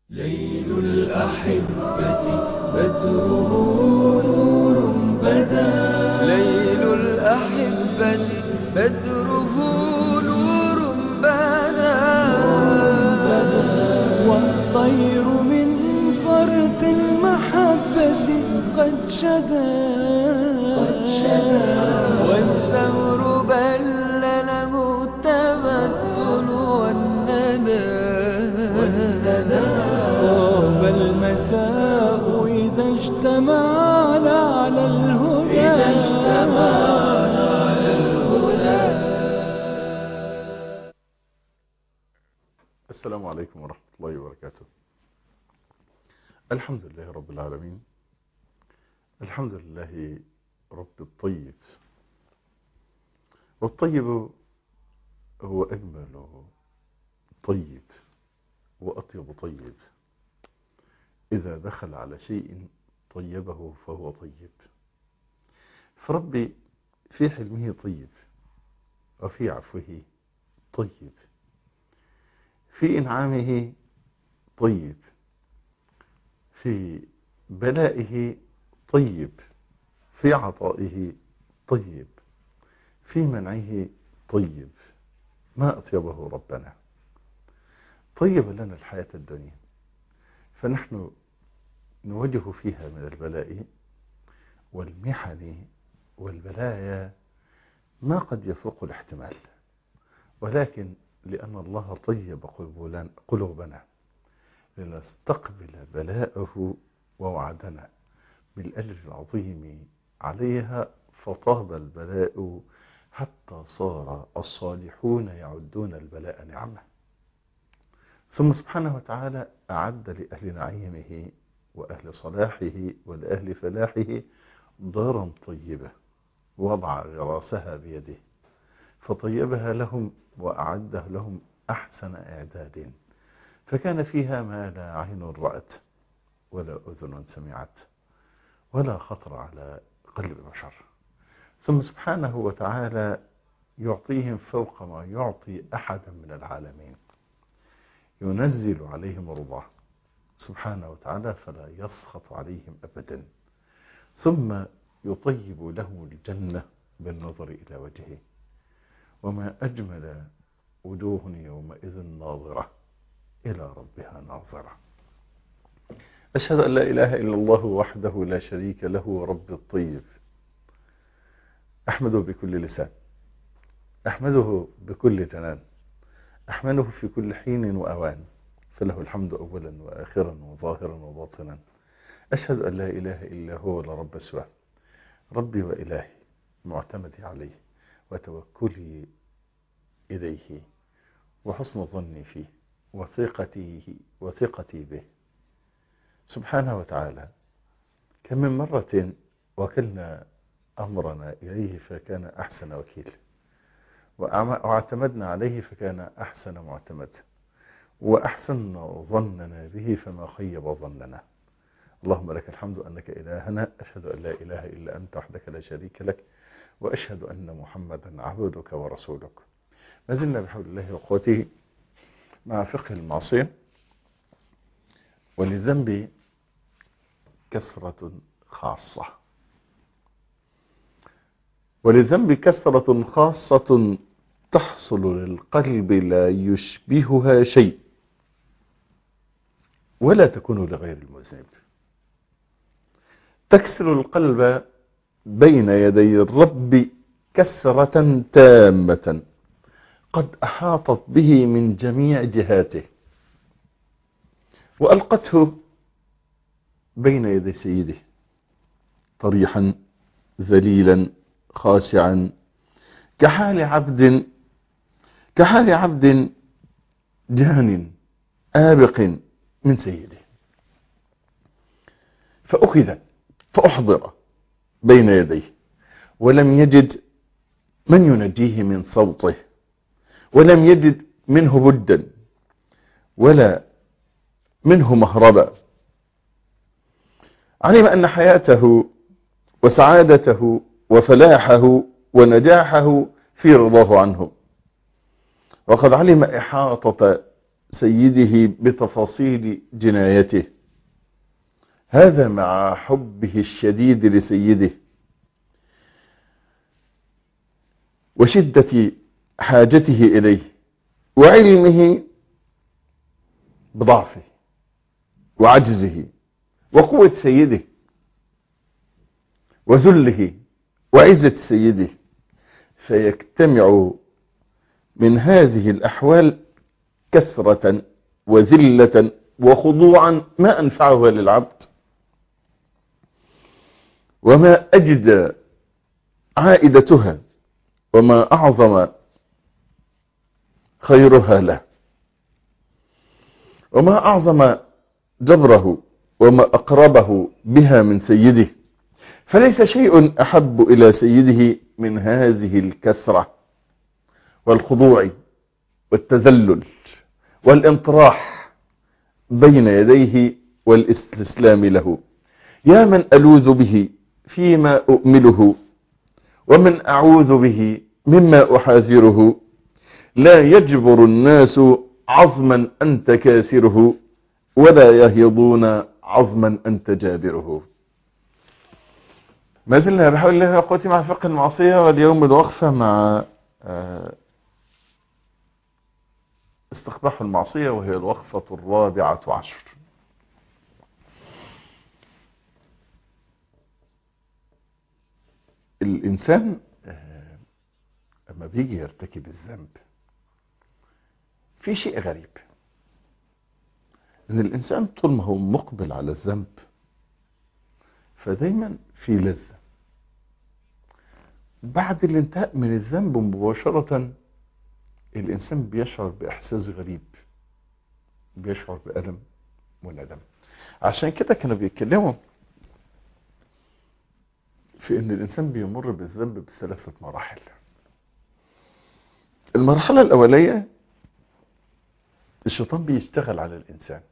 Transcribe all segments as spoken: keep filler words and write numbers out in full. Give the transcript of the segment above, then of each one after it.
ليل الأحبة بدره نور بدا ليل الأحبة بدره نور بدا والطير من فرط المحبة قد شدا والثمر بل له التبتل والندى طاب المساء إذا اجتمعنا على الهدى إذا اجتمعنا على الهدى. السلام عليكم ورحمة الله وبركاته. الحمد لله رب العالمين، الحمد لله رب الطيب، والطيب هو أجمل طيب وأطيب طيب. إذا دخل على شيء طيبه فهو طيب. فربي في حلمه طيب، وفي عفوه طيب، في إنعامه طيب، في بلائه طيب، في عطائه طيب، في منعه طيب. ما أطيبه ربنا. طيب لنا الحياة الدنيا، فنحن نواجه فيها من البلاء والمحن والبلايا ما قد يفوق الاحتمال، ولكن لأن الله طيب قلوبنا لنستقبل بلاءه ووعدنا بالأجر العظيم عليها، فطاب البلاء حتى صار الصالحون يعدون البلاء نعمة. ثم سبحانه وتعالى أعد لأهل نعيمه وأهل صلاحه ولأهل فلاحه دارا طيبة، وضع غراسها بيده فطيبها لهم وأعده لهم أحسن إعداد، فكان فيها ما لا عين رأت ولا أذن سمعت ولا خطر على قلب بشر. ثم سبحانه وتعالى يعطيهم فوق ما يعطي أحدا من العالمين، ينزل عليهم رضاه سبحانه وتعالى فلا يسخط عليهم أبدا، ثم يطيب لهم الجنة بالنظر إلى وجهه. وما أجمل وجوه يومئذ ناظرة إلى ربها ناظرة. أشهد أن لا إله إلا الله وحده لا شريك له رب الطيب، أحمده بكل لسان، أحمده بكل جنان، أحمده في كل حين وأوان، فله الحمد أولا وآخرا وظاهرا وباطنا. أشهد أن لا إله إلا هو ولا رب سواه، ربي وإلهي، معتمدي عليه وتوكلي إليه وحسن ظني فيه وثقتي وثقتي به سبحانه وتعالى. كم من مرة وكلنا أمرنا إليه فكان أحسن وكيل، واعتمدنا عليه فكان أحسن معتمد، وأحسن ظننا به فما خيب ظننا. اللهم لك الحمد أنك إلهنا، أشهد أن لا إله إلا أنت وحدك لا شريك لك، وأشهد أن محمدا عبدك ورسولك. ما زلنا بحول الله وقوته مع فقه المعصية. وللذنب كثرة خاصة، وللذنب كثرة خاصة تحصل للقلب لا يشبهها شيء، ولا تكون لغير المذنب. تكسر القلب بين يدي الرب كسرة تامة قد أحاطت به من جميع جهاته، وألقته بين يدي سيده طريحا ذليلا خاشعا كحال عبد كحال عبد جان آبق من سيده، فأخذ فأحضر بين يديه، ولم يجد من ينجيه من صوته، ولم يجد منه بدا ولا منه مهربا. علم أن حياته وسعادته وفلاحه ونجاحه في رضاه عنه، وقد علم إحاطة سيده بتفاصيل جنايته، هذا مع حبه الشديد لسيده وشدة حاجته إليه وعلمه بضعفه وعجزه وقوة سيده وذله وعزة سيده، فيجتمع من هذه الأحوال كثرة وذلة وخضوعا ما أنفعه للعبد وما أجد عائدتها وما أعظم خيرها له وما أعظم جبره وما أقربه بها من سيده. فليس شيء أحب إلى سيده من هذه الكثرة والخضوع والتذلل والانطراح بين يديه والاستسلام له. يا من ألوذ به فيما أؤمله ومن أعوذ به مما أحاذره، لا يجبر الناس عظما أنت كاسره ولا يهيضون عظما أنت جابره. ما زلنا بحول الله وقوتي مع فقه المعصية، واليوم الوقفة مع استقباح المعصية، وهي الوقفة الرابعة عشر. الإنسان لما بيجي يرتكب الذنب في شيء غريب، ان الإنسان طول ما هو مقبل على الذنب فدايما في لذة. بعد الانتهاء من الذنب مباشرة الإنسان بيشعر بإحساس غريب، بيشعر بألم وندم. عشان كده كانوا بيتكلموا في ان الإنسان بيمر بالذنب بثلاثة مراحل. المرحلة الأولية الشيطان بيشتغل على الإنسان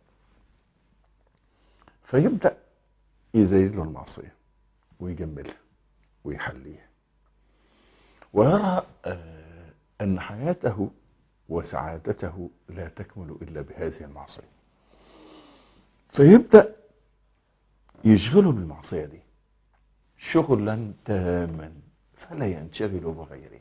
فيبدأ يزيد له المعصية ويجملها ويحليها، ويرى أن حياته وسعادته لا تكمل إلا بهذه المعصية، فيبدأ يشغله بالمعصية دي شغلا تاما فلا ينشغل بغيره.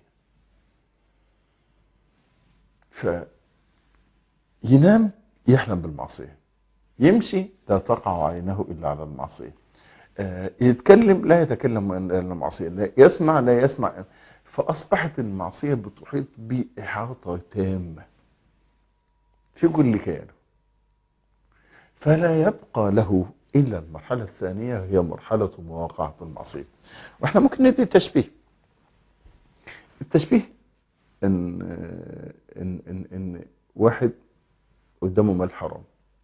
فينام يحلم بالمعصية، يمشي لا تقع عينه إلا على المعصية، يتكلم لا يتكلم إلا المعصية، لا يسمع لا يسمع. فأصبحت المعصية بتحيط بإحاطة تامة في كل كيانه، فلا يبقى له إلا المرحلة الثانية هي مرحلة مواقعة المعصية. وإحنا ممكن ندي تشبيه. التشبيه إن, إن, إن, إن واحد قدامه مال حرام،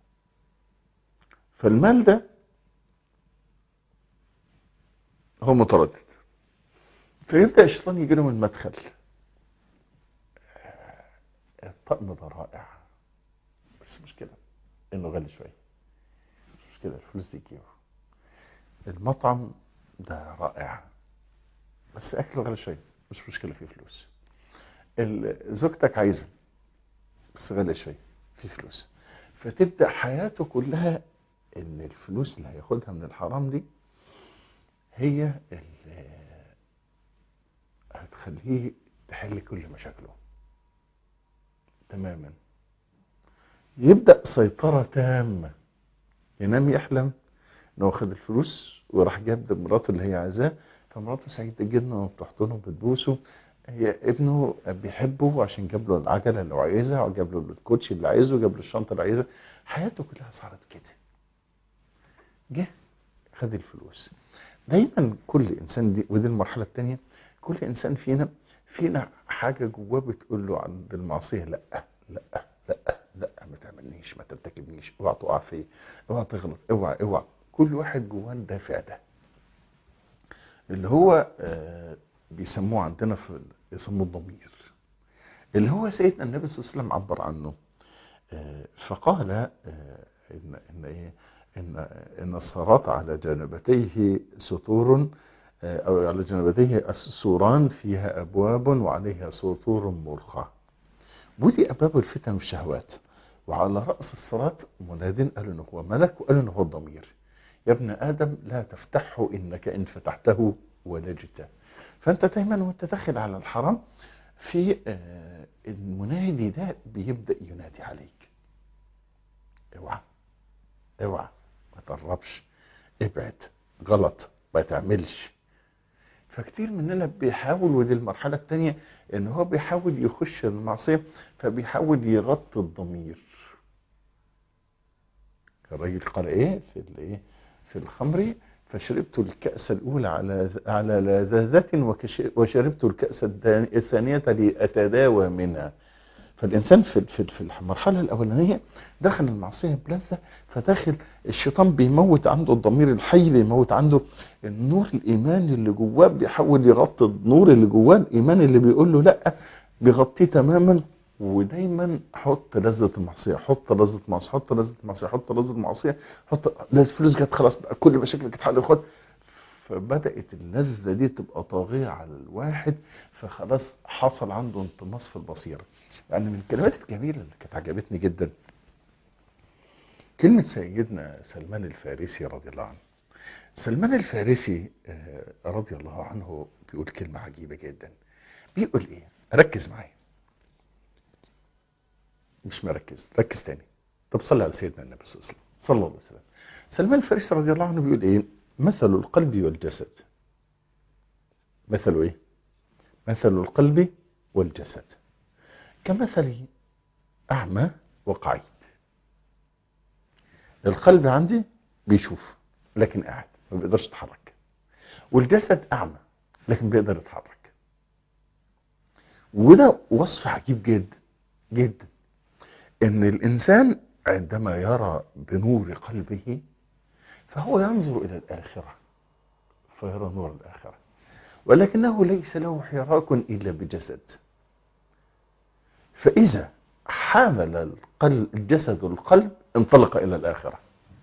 فالمال ده هو متردد، فيبدأ الشيطان يجي له من المدخل. الطقم ده رائع بس مشكلة إنه غالي شوية، مش مشكلة الفلوس دي كيلو. المطعم ده رائع بس أكله غالي شوية، مش مشكلة فيه فلوس. زوجتك عايزة بس غالي شوية، فيه فلوس. فتبدأ حياته كلها إن الفلوس اللي هياخدها من الحرام دي هي اللي هتخليه تحل كل مشاكله تماما. يبدأ سيطرة تامة، ينام يحلم انه واخد الفلوس وراح جاب مراته اللي هي عايزاه، فمراته سعيدة جدا وبتحضنه وبتبوسه. هي ابنه بيحبه عشان جاب له العجلة اللي هو عايزها، وجاب له الكوتشي اللي عايزه، وجاب له الشنطة اللي عايزها. حياته كلها صارت كده. جه خد الفلوس. دايما كل انسان دي، ودي المرحلة الثانية، كل انسان فينا فينا حاجة جواه بتقول له عند المعصية لا لا لا لا، ما تعملنيش، ما ترتكبنيش، اوعى تقع فيه، اوعى تغلط، اوعى اوعى. كل واحد جواه الدافع ده اللي هو آه بيسموه عندنا في يسموه الضمير، اللي هو سيدنا النبي صلى الله عليه وسلم عبر عنه آه فقال آه ان ان ايه ان ان الصراط على جانبتيه سطور آه او على جانبتيه سوران فيها ابواب وعليها سطور مرخى، ودي ابواب الفتن والشهوات. وعلى رأس الصراط مناد قالوا انه هو ملك وقالوا انه هو الضمير. يا ابن آدم لا تفتحه إنك إن فتحته ولجته. فأنت دايما وانت داخل على الحرم في آه المنادي ده بيبدأ ينادي عليك، اوعى اوعى ما تقربش، ابعد، غلط، ما تعملش. فكتير مننا بيحاول، ودي المرحلة الثانية، ان هو بيحاول يخش المعصية فبيحاول يغطي الضمير. الراجل قال ايه في الايه في الخمر، فشربت الكأس الأولى على على لذاذة وشربت الكأس الثانية لأتداوى منها. فالإنسان في في في المرحلة الأولانية دخل المعصية بلذة، فداخل الشيطان بيموت عنده الضمير الحي، بيموت عنده النور الإيماني اللي جواه، بيحاول يغطي النور اللي جواه الإيمان اللي بيقول له لأ، بيغطيه تماما. ودايما حط لذة المعصية، حط لذة المعصية، حط لذة المعصية، حط لذة المعصية، حط لذة فلوس جت خلاص بقى كل مشاكلك اتحل خد. فبدأت اللذة دي تبقى طاغية على الواحد، فخلاص حصل عنده انطماس في البصيرة. يعني من الكلمات الجميلة اللي كانت عجبتني جدا كلمة سيدنا سلمان الفارسي رضي الله عنه. سلمان الفارسي رضي الله عنه بيقول كلمة عجيبة جدا. بيقول ايه؟ ركز معايا، مش مركز، ركز تاني. طب صلي على سيدنا النبي صلى الله عليه وسلم. صلى الله عليه وسلم. سلمان الفارسي رضي الله عنه بيقول ايه؟ مثل القلب والجسد. مثل ايه؟ مثل القلب والجسد كمثل اعمى وقعيد. القلب عندي بيشوف لكن قاعد ما بيقدرش يتحرك، والجسد اعمى لكن بيقدر يتحرك. وده وصف عجيب جدا جدا، ان الانسان عندما يرى بنور قلبه فهو ينظر الى الاخرة فيرى نور الاخرة، ولكنه ليس له حراك الا بجسد. فاذا حامل القلب الجسد القلب انطلق الى الاخرة.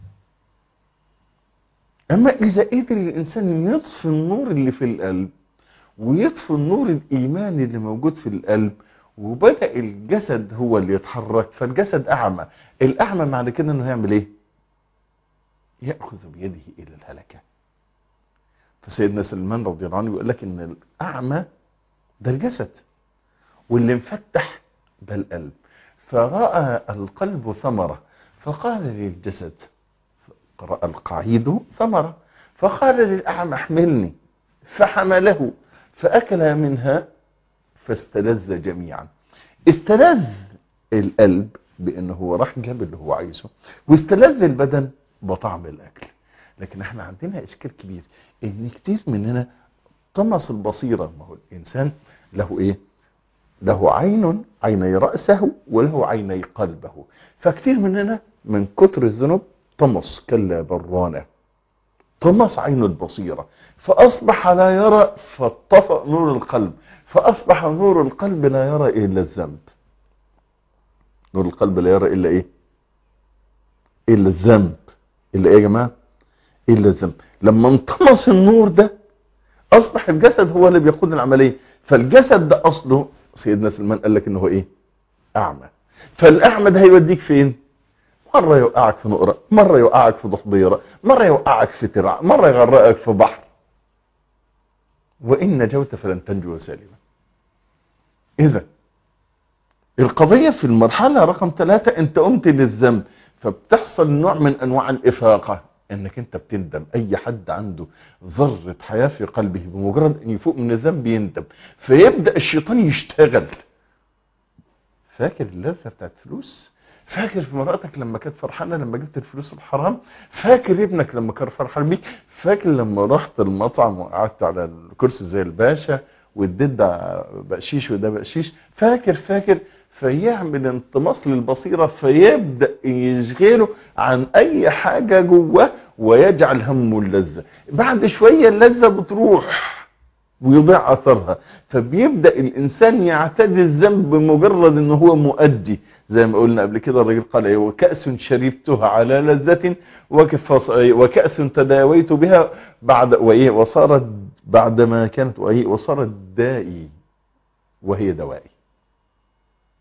اما اذا قدر الانسان يطفي النور اللي في القلب ويطفي النور الايماني اللي موجود في القلب وبدأ الجسد هو اللي يتحرك، فالجسد اعمى. الاعمى معنى كده انه هيعمل ايه؟ يأخذ بيده الى الهلكة. فسيدنا سلمان رضي الله عنه يقول لك ان الاعمى ده الجسد واللي مفتح ده القلب. فرأى القلب ثمرة فقال للجسد، رأى القعيد ثمرة فقال للأعمى احملني، فحمله فأكل منها فاستلذ جميعا. استلذ القلب بأنه هو راح جاب اللي هو عايزه، واستلذ البدن بطعم الأكل. لكن احنا عندنا إشكال كبير ان كتير مننا طمس البصيرة. ما هو الإنسان له ايه؟ له عين عيني رأسه وله عيني قلبه. فكتير مننا من كتر الذنوب طمس كلا برانة، طمس عين البصيرة فأصبح لا يرى، فاطفأ نور القلب، فأصبح نور القلب لا يرى إلا الذنب. نور القلب لا يرى إلا إيه؟ إلا الذنب. إلا إيه يا جماعة؟ إلا الذنب. لما انطمس النور ده أصبح الجسد هو اللي بيقود العملية. فالجسد ده أصله سيدنا سلمان قال لك إنه إيه؟ أعمى. فالأعمى ده هيوديك فين؟ مرة يوقعك في نقرة، مرة يوقعك في ضفديرة، مرة يوقعك في ترع، مرة يغرقك في بحر. وإن نجوت فلن تنجو سالما. إذا القضية في المرحلة رقم ثلاثة أنت قمت للذنب، فبتحصل نوع من أنواع الإفاقة، أنك أنت بتندم. أي حد عنده ذرة حياة في قلبه بمجرد أن يفوق من الذنب يندم، فيبدأ الشيطان يشتغل. فاكر اللذة بتاعت فلوس؟ فاكر في مراتك لما كانت فرحانه لما جبت الفلوس الحرام؟ فاكر ابنك لما كان فرحان بيك؟ فاكر لما رحت المطعم وقعدت على الكرسي زي الباشا واديت ده بقشيش وده بقشيش؟ فاكر فاكر فيعمل انطماس للبصيره، فيبدا يشغله عن اي حاجه جواه ويجعل همه اللذه. بعد شويه اللذه بتروح ويضيع اثرها، فبيبدا الانسان يعتدي الذنب بمجرد انه هو مؤدي. زي ما قلنا قبل كده الراجل قال ايه؟ وكأس شربتها على لذة وكأس تداويت بها بعد وايه وصارت بعد ما كانت وايه وصارت دائي وهي دوائي.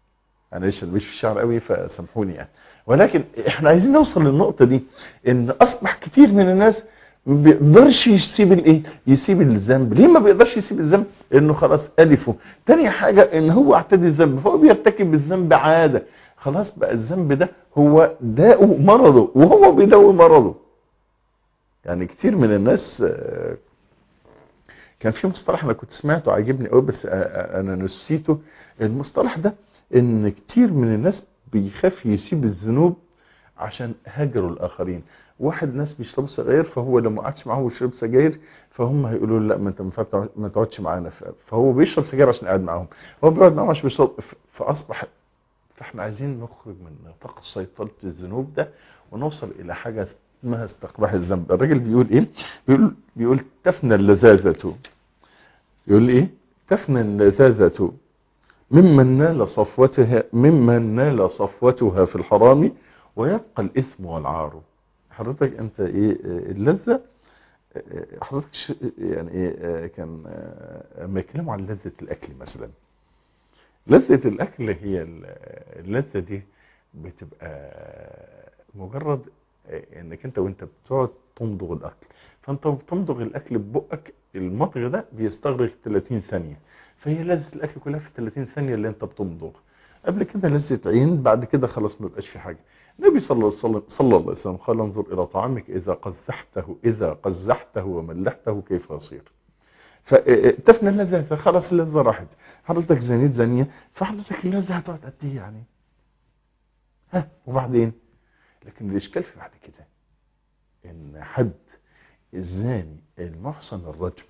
معلش انا مش في الشعر قوي فسامحوني يعني، ولكن احنا عايزين نوصل للنقطه دي، ان اصبح كتير من الناس ما بيقدرش يسيب الايه، يسيب الذنب. ليه ما بيقدرش يسيب الذنب؟ انه خلاص الفه. تاني حاجه ان هو اعتدى الذنب، فهو بيرتكب الذنب عاده، خلاص بقى الذنب ده هو داءه مرضه وهو بيداوي مرضه. يعني كتير من الناس، كان في مصطلح انا كنت سمعته عجبني قوي بس انا نسيته. المصطلح ده ان كتير من الناس بيخاف يسيب الذنوب عشان هاجروا الاخرين. واحد ناس بيشربوا سجاير، فهو لو ما قعدش معاهم ويشرب سجاير فهم هيقولوا له لا ما انت ما تقعدش معانا، فهو بيشرب سجاير عشان قاعد معاهم، هو بيقعد معاهم عشان بيشرب، فاصبح. فاحنا عايزين نخرج من نطاق سيطرة الذنوب ده ونوصل الى حاجة اسمها استقباح الذنب. الراجل بيقول ايه؟ بيقول بيقول تفنى اللذاذة، يقول ايه؟ تفنى اللذاذة ممن نال صفوتها ممن نال صفوتها في الحرام، ويبقى الاثم والعار. حضرتك انت ايه اللذة؟ حضرتك يعني ايه كان لما يتكلموا عن لذة الاكل مثلا، لذة الاكل هي اللذة دي بتبقى مجرد انك انت وانت بتقعد تمضغ الاكل، فانت بتمضغ الاكل ببقك، المضغ ده بيستغرق ثلاثين ثانية، فهي لذة الاكل كلها في ثلاثين ثانية اللي انت بتمضغ. قبل كده لذة عين، بعد كده خلاص ما بقاش في حاجة. النبي صلى الله عليه وسلم قال انظر الى طعامك اذا قزحته اذا قزحته وملحته كيف يصير. فتفنى اللذة، خلاص اللذة راحت. حضرتك زنيت زانية، فحضرتك اللذة هتقعد قد ايه يعني؟ ها وبعدين؟ لكن الاشكال في بعد كده ان حد الزاني المحصن الرجم،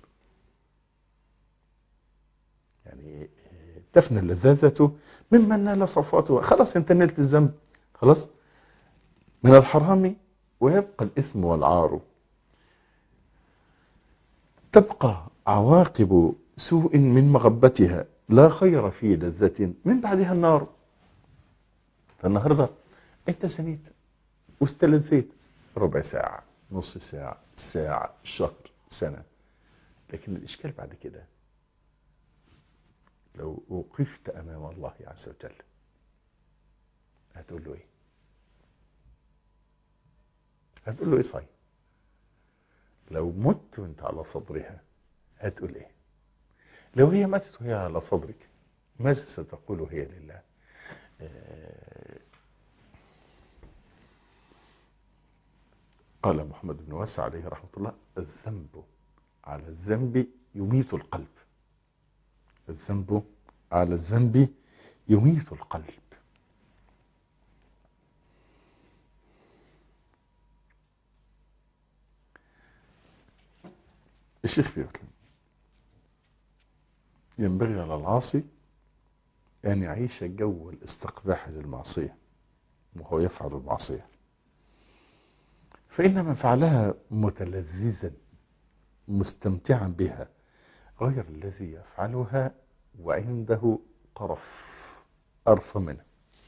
يعني تفنى اللذاذة ممن نال صفوته، خلاص انت نلت الذنب خلاص من الحرام، ويبقى الاثم والعار. تبقى عواقب سوء من مغبتها، لا خير في لذة من بعدها النار. فالنهارده انت زنيت واستلذيت ربع ساعة، نص ساعة، ساعة، شهر، سنة، لكن الإشكال بعد كده لو وقفت أمام الله عز وجل هتقول له إيه؟ هتقول له إيه صحيح؟ لو مت وانت على صدرها هتقول إيه؟ لو هي ماتت وهي على صدرك ماذا ستقول هي لله؟ قال محمد بن واسع عليه رحمة الله: الذنب على الذنب يميت القلب. الذنب على الذنب يميت القلب. الشيخ بيقول ينبغي على العاصي أن يعيش جو الاستقباح للمعصية وهو يفعل المعصية، فإن من فعلها متلذذا مستمتعا بها غير الذي يفعلها وعنده طرف أرفى منه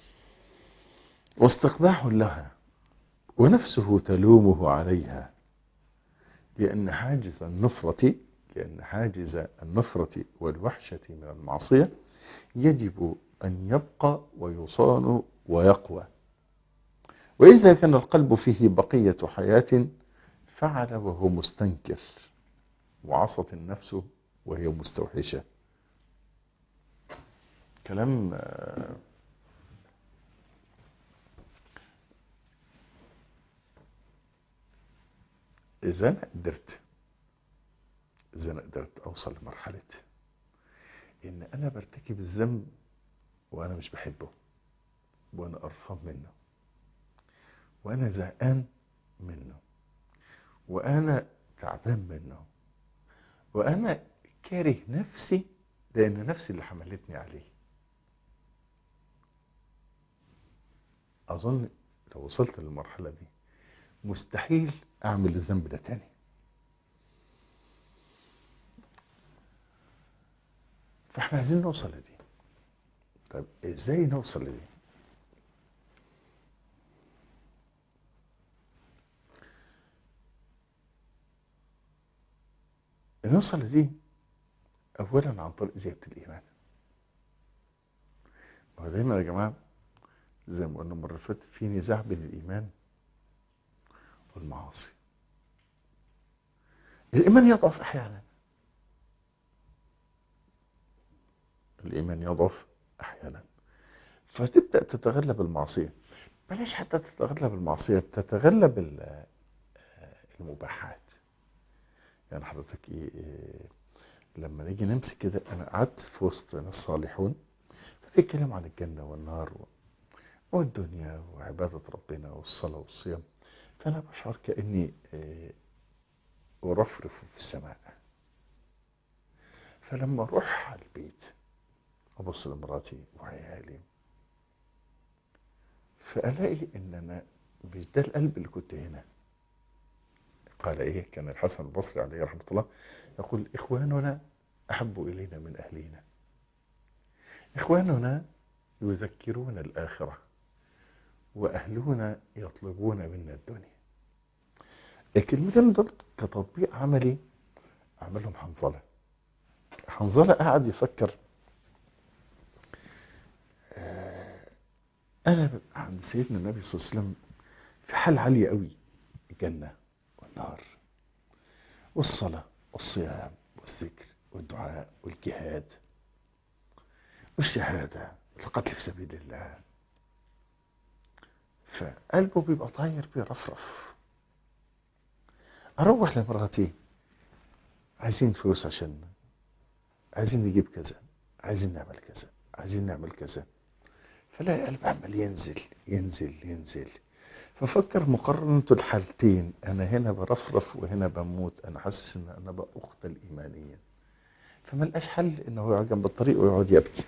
واستقباح لها، ونفسه تلومه عليها، لأن حاجز النفرة لأن حاجز النفرة والوحشة من المعصية يجب أن يبقى ويصان ويقوى. وإذا كان القلب فيه بقية حياة فعل وهو مستنكر، وعصت النفس وهي مستوحشة. كلام إذا أنا قدرت إذا أنا قدرت أوصل لمرحلة إن أنا برتكب الذنب وأنا مش بحبه، وأنا قرفان منه، وأنا زهقان منه، وأنا تعبان منه، وأنا كاره نفسي لأن نفسي اللي حملتني عليه. أظن لو وصلت للمرحلة دي مستحيل أعمل الذنب ده تاني. فإحنا عايزين نوصل لدي. طيب إزاي نوصل لدي؟ نوصل لدي أولا عن طريق زيادة الإيمان. هو دايما يا جماعة زي ما قلنا المرة اللي فاتت في نزاع بين الإيمان والمعاصي. الإيمان يضعف أحيانا، الإيمان يضعف أحيانا، فتبدأ تتغلب المعصية. بلاش حتى تتغلب المعصية، تتغلب المباحات. يعني حضرتك إيه, إيه لما نيجي نمسك كده، أنا قعدت في وسط ناس صالحون بيتكلم عن الجنة والنار والدنيا وعبادة ربنا والصلاة والصيام، فأنا بشعر كأني إيه ورفرف في السماء. فلما أروح على البيت أبص لمراتي وعيالي، فألاقي إن أنا مش ده القلب اللي كنت هنا. قال إيه، كان الحسن البصري عليه رحمة الله يقول: إخواننا أحب إلينا من أهلنا، إخواننا يذكرون الآخرة، وأهلنا يطلبون منا الدنيا. الكلمتين دول كتطبيق عملي عملهم حنظلة. حنظلة قاعد يفكر، أنا ببقى عند سيدنا النبي صلى الله عليه وسلم في حال عالية قوي، الجنة والنار والصلاة والصيام والذكر والدعاء والجهاد والشهادة والقتل في سبيل الله، فقلبه بيبقى طاير بيرفرف. أروح لمراتي، عايزين فلوس عشان عايزين نجيب كذا، عايزين نعمل كذا، عايزين نعمل كذا، فلاقي قلب عمال ينزل ينزل ينزل. ففكر مقارنة الحالتين، أنا هنا برفرف وهنا بموت، أنا حاسس إن أنا بأقتل إيمانيا. فما لقاش حل إنه يقعد جنب الطريق ويقعد يبكي.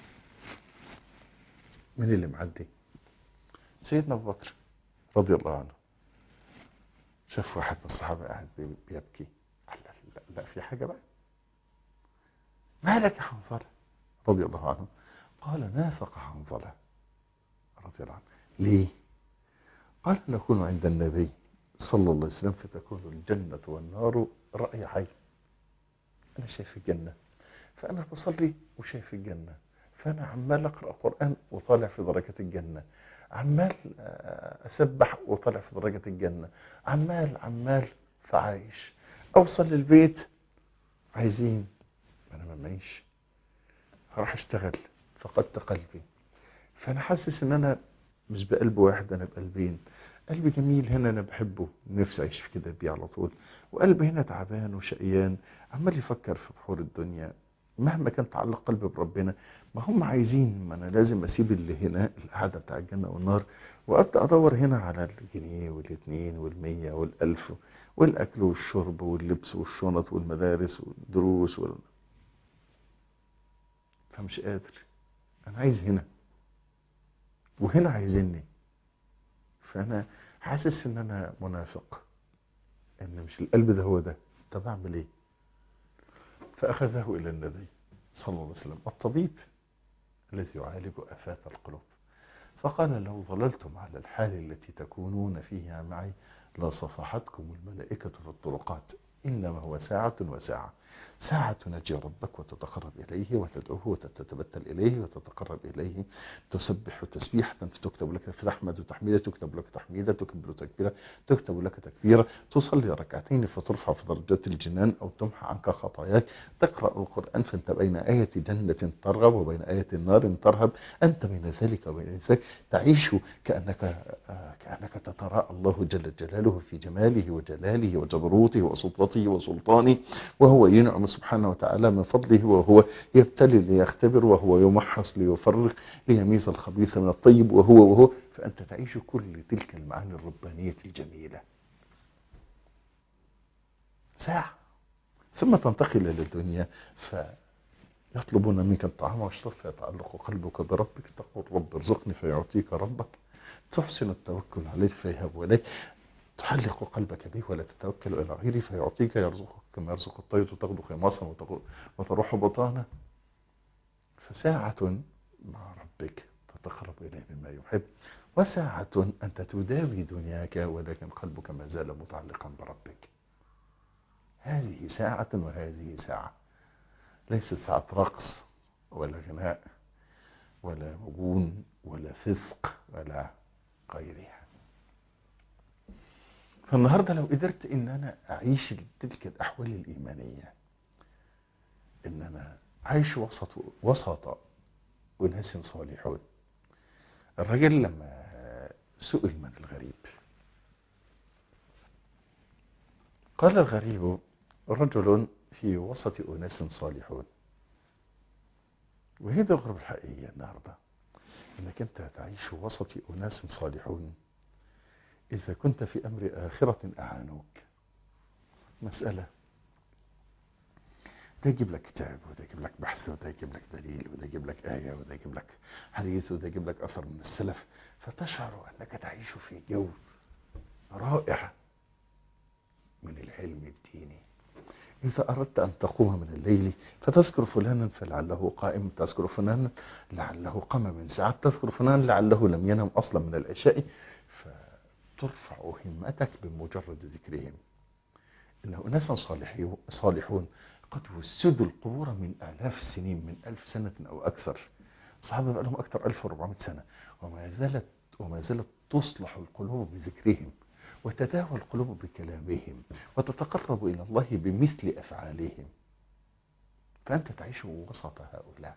من اللي معدي؟ سيدنا أبو بكر رضي الله عنه. شاف واحد من الصحابة قاعد بيبكي، قال لا, لا, لا في حاجة بقى، مالك يا حنظلة رضي الله عنه؟ قال: نافق حنظلة رضي الله عنه. ليه؟ قال: نكون عند النبي صلى الله عليه وسلم فتكون الجنة والنار رأي عين. أنا شايف الجنة، فأنا بصلي وشايف الجنة، فأنا عمال أقرأ قرآن وطالع في درجة الجنة، عمال أسبح وطالع في درجة الجنة، عمال عمال فعايش. أوصل للبيت عايزين، أنا ما معيش، هروح أشتغل، فقدت قلبي. فأنا حاسس إن أنا مش بقلب واحد، أنا بقلبين. قلبي جميل هنا أنا بحبه، نفسي أعيش في كده بيه على طول، وقلبي هنا تعبان وشقيان عمال يفكر في بحور الدنيا. مهما كان تعلق قلبي بربنا، ما هم عايزين، ما أنا لازم أسيب اللي هنا القعدة بتاع الجنة والنار، وأبدأ أدور هنا على الجنيه والاتنين والمية والألف والأكل والشرب واللبس والشنط والمدارس والدروس وال... فمش قادر، أنا عايز هنا، وهنا عايزيني. فأنا حاسس إن أنا منافق، إن مش القلب ده هو ده. طب أعمل إيه؟ فأخذه إلى النبي صلى الله عليه وسلم الطبيب الذي يعالج آفات القلوب، فقال: لو ظللتم على الحال التي تكونون فيها معي لصفحتكم الملائكة في الطرقات، إنما هو ساعة وساعة، ساعة تنجي ربك وتتقرب إليه وتدعوه وتتبتل إليه وتتقرب إليه، تسبح تسبيحة فتكتب لك، فتحمد تحميدة تكتب لك تحميدة، تكبر تكبيرة تكتب لك تكبيرة، تصلي ركعتين فترفع في درجات الجنان أو تمحى عنك خطاياك، تقرأ القرآن فأنت بين آية جنة ترغب وبين آية النار ترهب، أنت بين ذلك وبين ذلك تعيش كأنك كأنك تتراءى الله جل جلاله في جماله وجلاله وجبروته وسلطته وسلطانه، وهو ينعم سبحانه وتعالى من فضله، وهو يبتلي ليختبر، وهو يمحص ليفرق ليميز الخبيث من الطيب، وهو وهو فأنت تعيش كل تلك المعاني الربانية الجميلة. ساعة ثم تنتقل إلى الدنيا، فيطلبون منك الطعام والشرب فيتعلق قلبك بربك، تقول: رب ارزقني فيعطيك ربك، تحسن التوكل عليه فيهب إليك، تحلق قلبك به ولا تتوكل إلى غيره فيعطيك، يرزقك كما يرزق الطير تغدو خماصا وتروح بطانا. فساعة مع ربك تتقرب إليه بما يحب، وساعة أنت تداوي دنياك ولكن قلبك ما زال متعلقا بربك. هذه ساعة وهذه ساعة، ليست ساعة رقص ولا غناء ولا مجون ولا فسق ولا غيرها. فالنهاردة لو قدرت ان انا اعيش تلك الاحوال الايمانية، ان انا عايش وسط وسط وناس صالحون. الرجل لما سئل من الغريب قال الغريب رجل في وسط أناس صالحون. وهي دي الغربة الحقيقية النهاردة، انك انت تعيش وسط أناس صالحون. إذا كنت في أمر آخرة أعانوك. مسألة ده يجيب لك كتاب، وده يجيب لك بحث، وده يجيب لك دليل، وده يجيب لك آية، وده يجيب لك حديث، وده يجيب لك أثر من السلف، فتشعر أنك تعيش في جو رائع من العلم الديني. إذا أردت أن تقوم من الليل فتذكر فلانا فلعله قائم، تذكر فلانا لعله قام من ساعات، تذكر فلانا لعله لم ينم أصلا من العشاء، فترفع همتك بمجرد ذكرهم. إن أناس صالحون قد وسدوا القبور من آلاف السنين، من ألف سنة أو أكثر. الصحابة بقى لهم أكثر ألف وأربعمائة سنة، وما زالت وما زالت تصلح القلوب بذكرهم، وتداوى القلوب بكلامهم، وتتقرب إلى الله بمثل أفعالهم. فأنت تعيش وسط هؤلاء،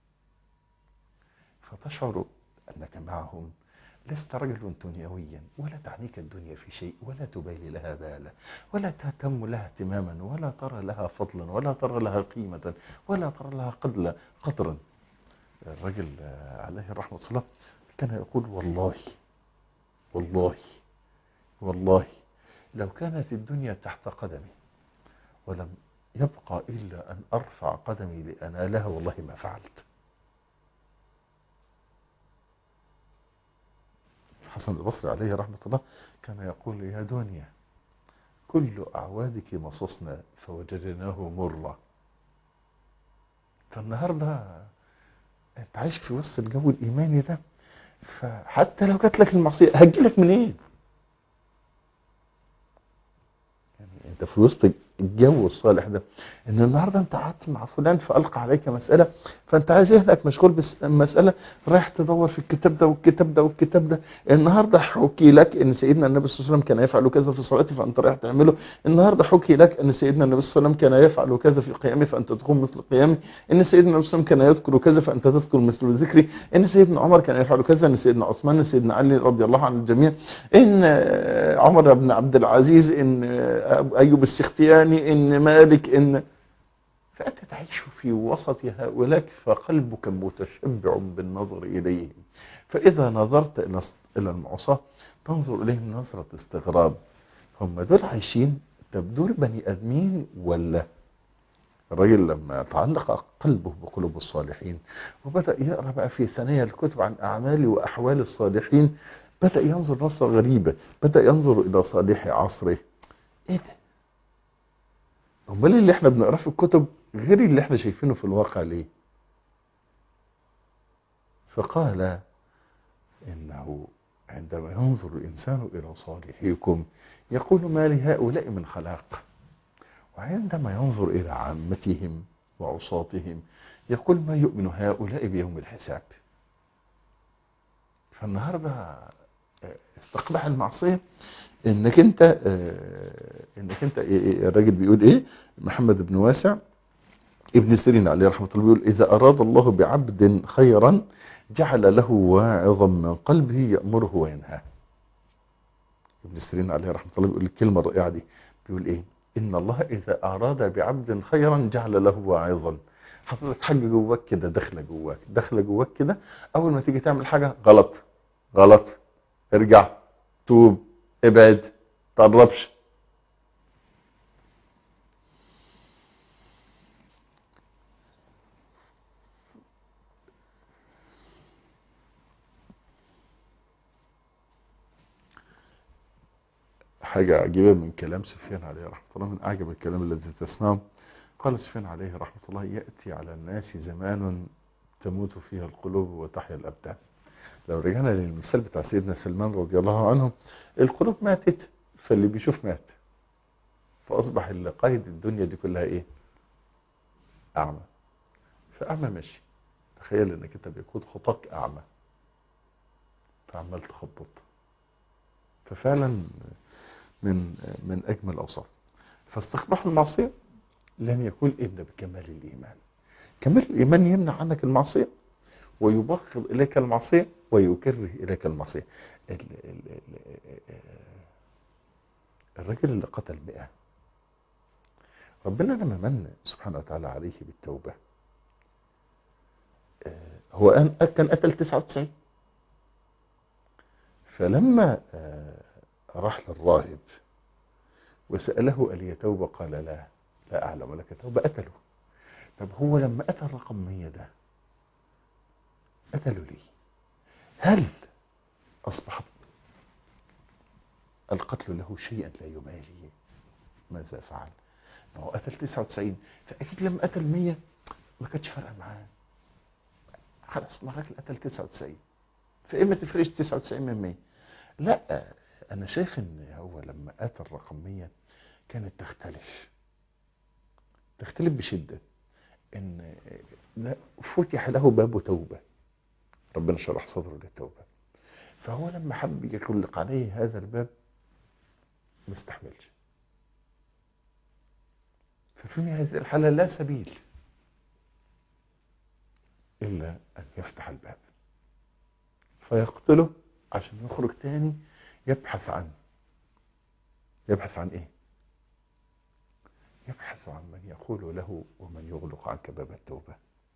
فتشعر أنك معهم. لست رجلا دنيويا، ولا تعنيك الدنيا في شيء، ولا تبالي لها بالا، ولا تهتم لها اهتماما، ولا ترى لها فضلا، ولا ترى لها قيمة، ولا ترى لها قدرا. الرجل عليه رحمة الله كان يقول: والله والله والله لو كانت الدنيا تحت قدمي ولم يبقى إلا أن أرفع قدمي لأنالها والله ما فعلت. حسن البصري عليه رحمة الله كان يقول: يا دنيا كل أعوادك مصصنا فوجدناه مرة. فالنهاردة انت عايش في وسط الجو الإيماني ده، فحتى لو جات لك المعصية هتجيلك منين؟ يعني انت في وسط الجو الصالح ده، ان النهارده انت قعدت مع فلان فألقى عليك مسألة، فانت عايز ذهنك مشغول بالمسألة، رايح تدور في الكتاب ده والكتاب ده والكتاب ده. النهارده حكي لك ان سيدنا النبي صلى الله عليه وسلم كان يفعل كذا في صلاته فانت رايح تعمله. النهارده حكي لك ان سيدنا النبي صلى الله عليه وسلم كان يفعل كذا في قيامه فانت تقوم مثل قيامه. ان سيدنا النبي صلى الله عليه وسلم كان يذكر كذا فانت تذكر مثل ذكري. ان سيدنا عمر كان يفعل كذا، ان سيدنا عثمان، ان سيدنا علي رضي الله عن الجميع، ان عمر بن عبد العزيز، ان ايوب السختياني، ان مالك، ان فأنت تعيش في وسط هؤلاء فقلبك متشبع بالنظر إليهم. فإذا نظرت إلى المعصاة تنظر إليهم نظرة استغراب. هم دول عايشين؟ طب دول بني آدمين ولا؟ الراجل لما تعلق قلبه بقلوب الصالحين وبدأ يقرأ بقى في ثنايا الكتب عن أعمال وأحوال الصالحين، بدأ ينظر نظرة غريبة، بدأ ينظر إلى صالح عصره. إيه ده؟ امال اللي احنا بنقراه في الكتب غير اللي احنا شايفينه في الواقع ليه؟ فقال انه عندما ينظر الانسان الى صالحيكم يقول: ما لهؤلاء من خلاق. وعندما ينظر الى عامتهم وعصاتهم يقول: ما يؤمن هؤلاء بيوم الحساب. فالنهارده استقبح المعصيه انك انت انك انت الراجل بيقول ايه؟ محمد بن واسع ابن سيرين عليه رحمة الله بيقول: إذا أراد الله بعبد خيرا جعل له واعظا من قلبه يأمره وينهاه. ابن سيرين عليه رحمة الله بيقول الكلمة الرائعة دي، بيقول إيه؟ إن الله إذا أراد بعبد خيرا جعل له واعظا. حضرتك حاجة جواك كده، داخلة جواك داخلة جواك كده، أول ما تيجي تعمل حاجة غلط غلط ارجع، توب، ابعد، تقربش. حاجة عجيبة من كلام سفيان عليه رحمة الله، من أعجب الكلام الذي تسمعه. قال سفيان عليه رحمة الله: يأتي على الناس زمان تموت فيها القلوب وتحيا الأبدان. لو رجعنا للمثال بتاع سيدنا سلمان رضي الله عنه، القلوب ماتت فاللي بيشوف مات، فأصبح اللي قايد الدنيا دي كلها إيه؟ أعمى. فأعمى ماشي، تخيل انك انت بيكون خطاك اعمى فعمال تخبط. ففعلا من من اجمل الاوصاف. فاستقباح المعصيه لن يكون الا بكمال الايمان. كمال الايمان يمنع عنك المعصيه ويبغض اليك المعصيه ويكره اليك المعصيه. ال- ال- ال- الرجل اللي قتل مئة، ربنا لما من سبحانه وتعالى عليه بالتوبه، آه، هو أن- كان قتل تسعة وتسعين. فلما آه، راح للراهب وسأله ألي توبة قال لا لا أعلم لك توبة، قتله. طب هو لما قتل رقم مية ده قتله ليه؟ هل أصبح القتل له شيئا لا يبالي ماذا فعل؟ ما هو قتل تسعة وتسعين، فأكيد لما قتل مية ما كانش فارقة معاه. خلاص ما الراجل قتل تسعة وتسعين، فإيه ما تفرقش تسعة وتسعين من مية؟ لا، أنا شايف إن هو لما قتل رقم مية كانت تختلف تختلف بشدة. إن لا فتح له باب توبة، ربنا شرح صدره للتوبة، فهو لما حب يغلق عليه هذا الباب ما استحملش. ففي هذه الحالة لا سبيل إلا أن يفتح الباب فيقتله عشان يخرج تاني يبحث عن يبحث عن إيه؟ يبحث عن من يقول له ومن يغلق عنك باب التوبة.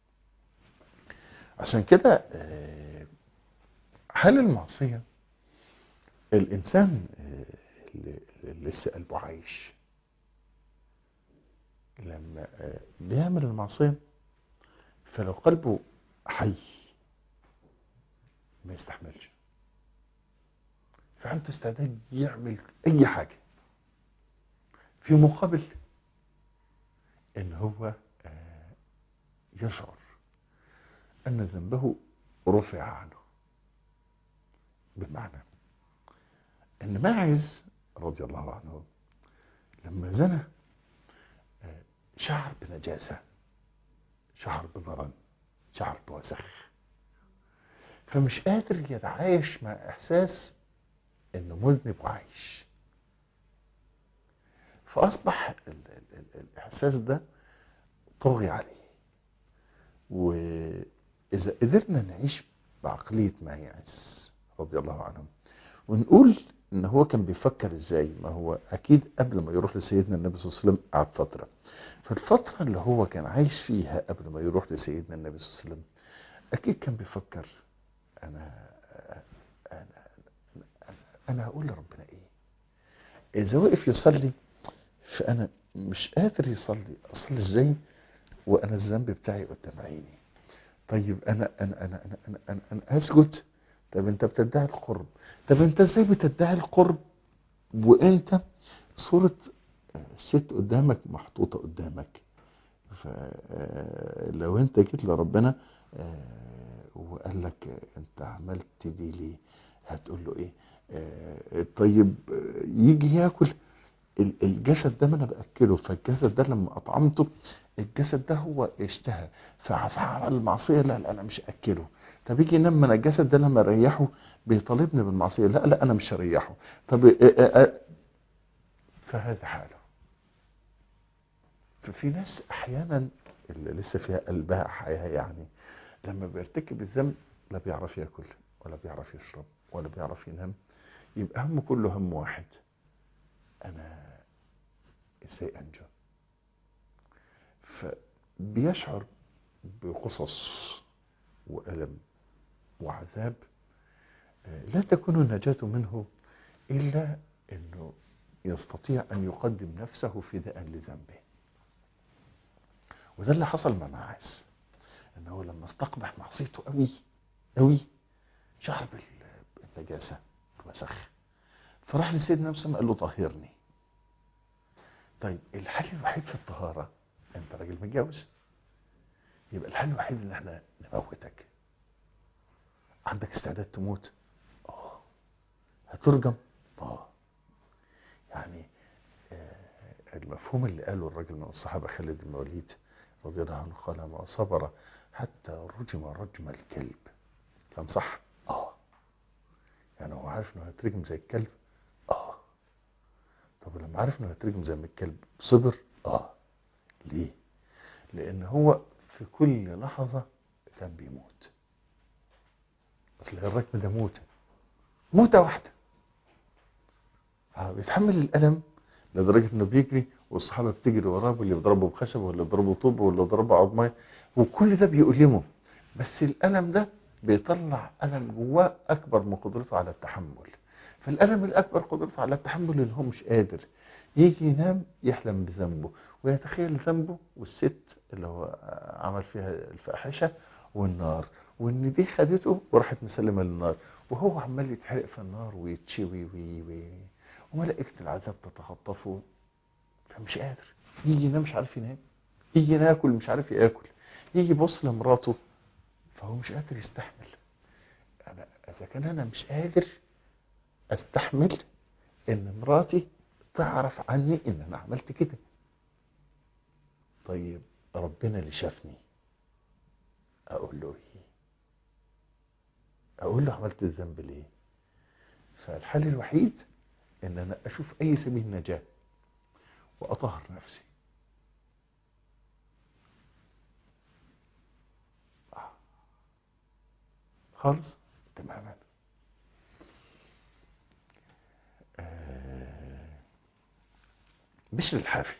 عشان كده آه، حال المعصية الإنسان آه، اللي اللي لسه قلبه عايش لما آه، بيعمل المعصية، فلو قلبه حي ما يستحملش، فعنده استعداد يعمل أي حاجة في مقابل إن هو آه، يشعر أن ذنبه رفع عنه. بمعنى أن ماعز رضي الله عنه لما زنى آه، شعر بنجاسة، شعر بضرن، شعر بوسخ، فمش قادر يتعايش مع إحساس إنه مذنب وعايش. فأصبح ال ال ال الإحساس ده طغي عليه. وإذا قدرنا نعيش بعقلية ماعز رضي الله عنه ونقول إن هو كان بيفكر إزاي، ما هو أكيد قبل ما يروح لسيدنا النبي صلى الله عليه وسلم قعد فترة، فالفترة اللي هو كان عايش فيها قبل ما يروح لسيدنا النبي صلى الله عليه وسلم أكيد كان بيفكر أنا أنا أنا هقول لربنا إيه؟ إذا وقف يصلي فأنا مش قادر يصلي، أصلي إزاي وأنا الذنب بتاعي قدام عيني؟ طيب أنا أنا أنا أنا أنا, أنا, أنا أسجد؟ طب أنت بتدعي القرب، طب أنت إزاي بتدعي القرب وأنت صورة الست قدامك محطوطة قدامك؟ فلو أنت جيت لربنا وقال لك أنت عملت دي ليه؟ هتقول له إيه؟ طيب يجي ياكل الجسد ده ما انا باكله، فالجسد ده لما اطعمته الجسد ده هو اشتهى فعمل المعصيه، لا لا انا مش اكله. طب يجي ينام انا الجسد ده لما اريحه بيطالبني بالمعصيه، لا لا انا مش هريحه. طب فهذا حاله. ففي ناس احيانا اللي لسه فيها قلبها حياه يعني لما بيرتكب الذنب لا بيعرف ياكل ولا بيعرف يشرب ولا بيعرف ينام، يبقى همه كله هم واحد، انا ازاي انجو؟ فبيشعر بقصص وألم وعذاب لا تكون النجاة منه إلا أنه يستطيع أن يقدم نفسه فداء لذنبه. وده اللي حصل مع ماعز، أنه لما استقبح معصيته قوي قوي شعر بالنجاسة والوسخ، فراح لسيدنا النبي صلى الله عليه وسلم قال له طهرني. طيب الحل الوحيد في الطهارة أنت راجل متجوز، يبقى الحل الوحيد ان احنا نموتك. عندك استعداد تموت؟ اه. هترجم؟ اه. يعني آه المفهوم اللي قاله الرجل من الصحابة خالد بن الوليد رضي الله عنه قال ما صبر حتى رجم رجم الكلب. كان صح؟ اه. يعني هو عارف انه هيترجم زي الكلب؟ اه. طب لما عارف انه هيترجم زي الكلب صبر؟ اه. ليه؟ لان هو في كل لحظة كان بيموت. اصل الركب ده موتة موتة واحدة، بيتحمل الألم لدرجة انه بيجري والصحابة بتجري وراه، واللي بيضربه بخشب واللي بيضربه طوب واللي بيضربه عظماء، وكل ده بيؤلمه، بس الألم ده بيطلع ألم جواه أكبر من قدرته على التحمل. فالألم الأكبر قدرته على التحمل اللي هو مش قادر يجي ينام يحلم بذنبه ويتخيل ذنبه والست اللي هو عمل فيها الفاحشة والنار، وإن دي خدته وراحت مسلمة للنار، وهو عمال يتحرق في النار ويتشوي وي وي وملائكة العذاب تتخطفه، فمش قادر يجي ينام، مش عارف ينام، يجي ياكل مش عارف ياكل، يجي يبص لمراته فهو مش قادر يستحمل. انا اذا كان انا مش قادر استحمل ان مراتي تعرف عني ان انا عملت كده، طيب ربنا اللي شافني اقول له ايه؟ اقول له عملت الذنب ليه؟ فالحل الوحيد ان انا اشوف اي سبيل نجاة واطهر نفسي. آه. خالص تماما. آه. بشر الحافي.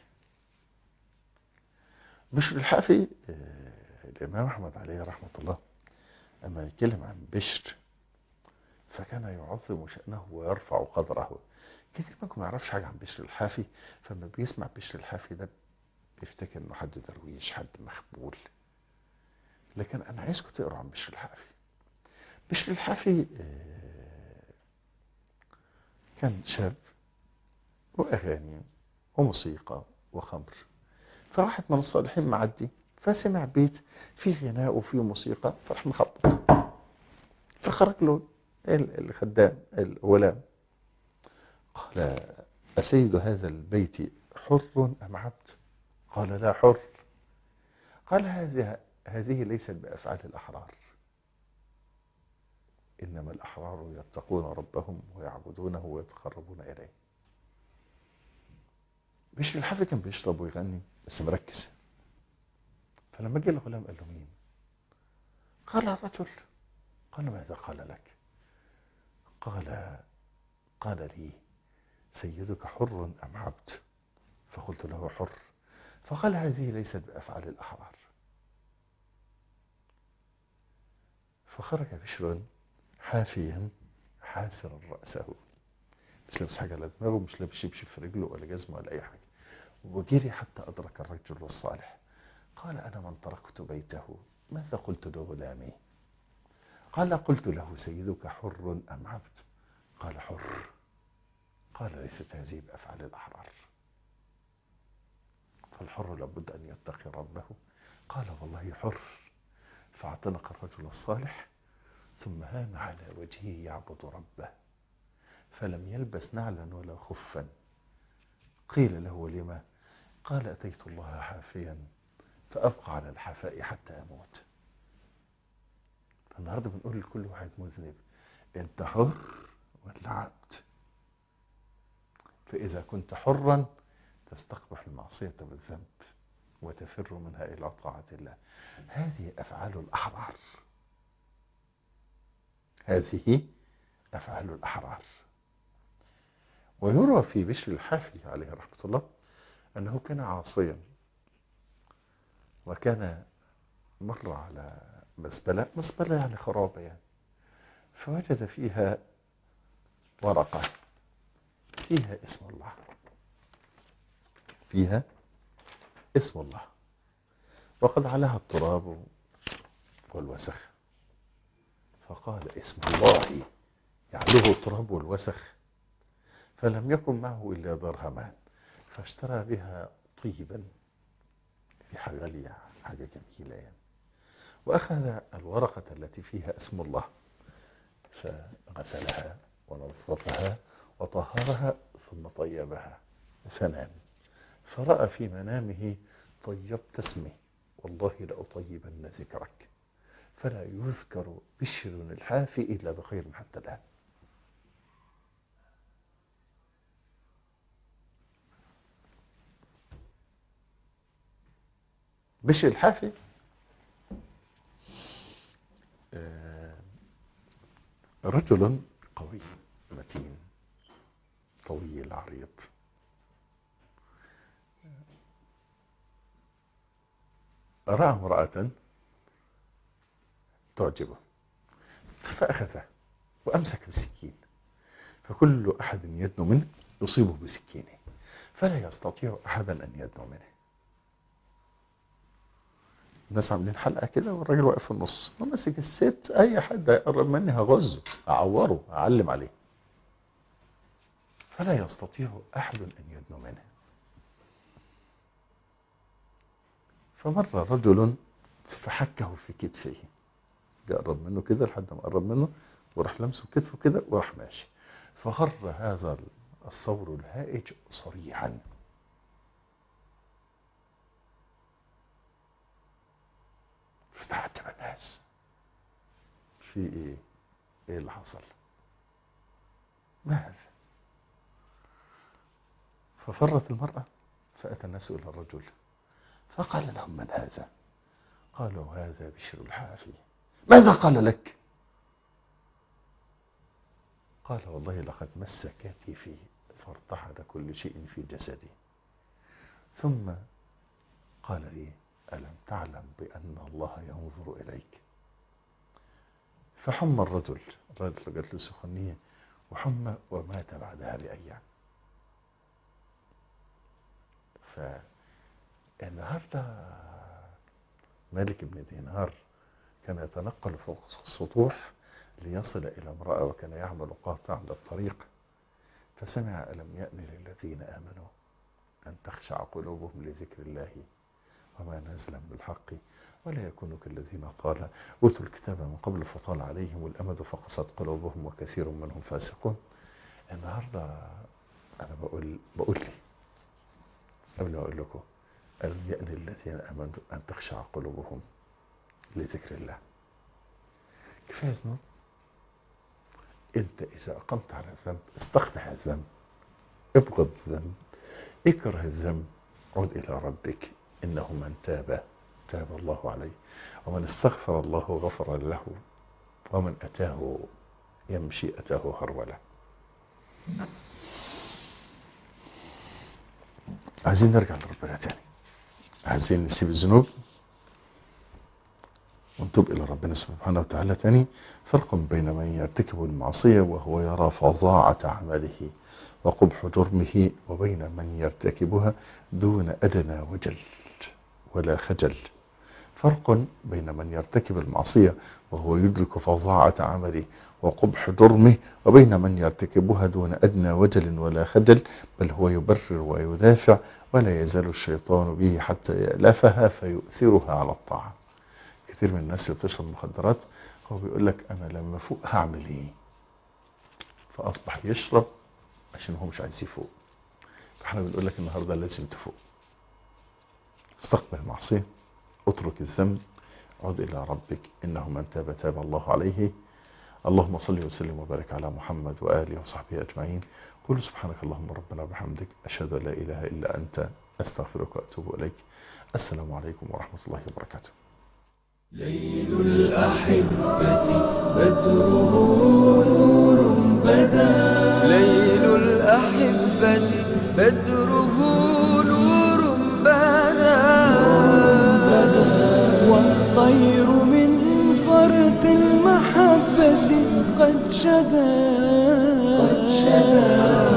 بشر الحافي آه. الامام احمد عليه رحمة الله اما يتكلم عن بشر فكان يعظم شأنه ويرفع قدره. كتير منكم ما يعرفش حاجة عن بشر الحافي، فلما بيسمع بشر الحافي ده بيفتكر انه حد درويش، حد مخبول، لكن انا عايزكم تقروا عن بشر الحافي. بشر الحافي كان شاب واغاني وموسيقى وخمر، فواحد من الصالحين معدي فسمع بيت فيه غناء وفيه موسيقى فراح مخبط، فخرج له الخدام الغلام قال: أسيد هذا البيت حر أم عبد؟ قال: لا حر. قال: هذه هذه ليست بأفعال الأحرار، إنما الأحرار يتقون ربهم ويعبدونه ويتقربون إليه. بشر الحافي كان بيشرب ويغني بس مركز، فلما جه الغلام قال له: مين؟ قال: الرجل. قال: ماذا قال لك؟ قال: قال لي: سيدك حر أم عبد؟ فقلت له: حر. فقال: هذه ليست بأفعال الأحرار. فخرج بشر حافيا حاسرا رأسه، مش لابس حاجة على دماغه، مش لابس شبشب في رجله ولا جزمة ولا أي حاجة، وجري حتى أدرك الرجل الصالح. قال: أنا من طرقت بيته ماذا قلت لغلامي؟ قال: قلت له: سيدك حر أم عبد؟ قال: حر. قال: ليست هذه بأفعال الأحرار، فالحر لابد أن يتقي ربه. قال: والله حر. فاعتنق الرجل الصالح ثم هام على وجهه يعبد ربه، فلم يلبس نعلا ولا خفا. قيل له: لما؟ قال: أتيت الله حافيا فأبقى على الحفاء حتى أموت. فالنهاردة بنقول لكل واحد مذنب: أنت حر ولا عبد؟ فإذا كنت حرا تستقبح المعصية بالذنب وتفر منها إلى طاعة الله. هذه أفعال الأحرار، هذه أفعال الأحرار. ويروى في بشر الحافي عليه رحمة الله أنه كان عاصيا، وكان مر على مزبلة، مزبلة يعني خرابة يعني، فوجد فيها ورقة فيها اسم الله، فيها اسم الله، وقد عليها التراب والوسخ. فقال: اسم الله يعلوه التراب والوسخ؟ فلم يكن معه إلا درهمان، فاشترى بها طيبا، في حاجة غالية، حاجة جميلة يعني، وأخذ الورقة التي فيها اسم الله فغسلها ونظفها وطهرها ثم طيبها، فنام. فرأى في منامه: طيبت اسمي والله لأطيبن ذكرك، فلا يذكر بشر الحافي إلا بخير حتى الآن. بشر الحافي آه رجل قوي متين طويل عريض، رأى امرأة تعجبه فأخذها وأمسك السكين، فكل أحد يدنو منه يصيبه بسكينه، فلا يستطيع أحدا أن يدنو منه. الناس عاملين حلقة كده والراجل واقف في النص ومسك الست، أي حد يقرب مني هغزه أعوره أعلم عليه، فلا يستطيع أحد أن يدنو منه. فمر رجل فحكه في كتفه، قرب منه كده لحد ما قرب منه وراح لمسه كتفه كده وراح ماشي، فخر هذا الثور الهائج صريعا. استعجب الناس، في ايه ايه اللي حصل، ما هذا؟ ففرت المرأة فأتى الناس إلى الرجل فقال لهم من هذا؟ قالوا هذا بشر الحافي. ماذا قال لك؟ قال والله لقد مس كتفي فارتحل كل شيء في جسدي، ثم قال لي ألم تعلم بأن الله ينظر إليك؟ فحمى الرجل، الرجل لقت له سخونية وحمى ومات بعدها بأيام. فالنهارده مالك بن دينار كان يتنقل فوق السطوح ليصل إلى امرأة وكان يعمل قاطعا للطريق، فسمع ألم يأن للذين آمنوا أن تخشع قلوبهم لذكر الله وما نزل بالحق ولا يكونوا كالذين قال أوتوا الكتاب من قبل فطال عليهم الأمد فقست قلوبهم وكثير منهم فاسقون. النهارده أنا بقول بقول لي قبل ما أقول لكم ألم يأن للذين آمنوا أن تخشع قلوبهم لذكر الله. كفاية ذنوب. أنت إذا أقمت على الذنب استقبح الذنب، ابغض الذنب، اكره الذنب، عد إلى ربك، إنه من تاب تاب الله عليه، ومن استغفر الله غفر له، ومن أتاه يمشي أتاه هرولة. عايزين نرجع لربنا تاني، عايزين نسيب الذنوب ونتوب إلى ربنا سبحانه وتعالى تاني. فرق بين من يرتكب المعصية وهو يرى فظاعة عمله وقبح جرمه، وبين من يرتكبها دون أدنى وجل ولا خجل. فرق بين من يرتكب المعصية وهو يدرك فظاعة عمله وقبح جرمه، وبين من يرتكبها دون أدنى وجل ولا خجل، بل هو يبرر ويدافع ولا يزال الشيطان به حتى يألفها فيؤثرها على الطاعة. كثير من الناس اللي بتشرب مخدرات هو بيقول لك أنا لما فوق هعمل إيه، فأصبح يشرب عشان هو مش عايز يفوق. فاحنا بنقول لك النهارده لازم تفوق، استقبل المعصية، اترك الذنب، عد إلى ربك، إنه من تاب تاب الله عليه. اللهم صل وسلم وبارك على محمد وآله وصحبه أجمعين. قولوا سبحانك اللهم ربنا وبحمدك، أشهد أن لا إله إلا أنت، أستغفرك وأتوب إليك. السلام عليكم ورحمة الله وبركاته. ليل الأحبة بدره نور بدا، ليل الأحبة بدره نور بدا، والطير من فرط المحبة قد شدا قد شدا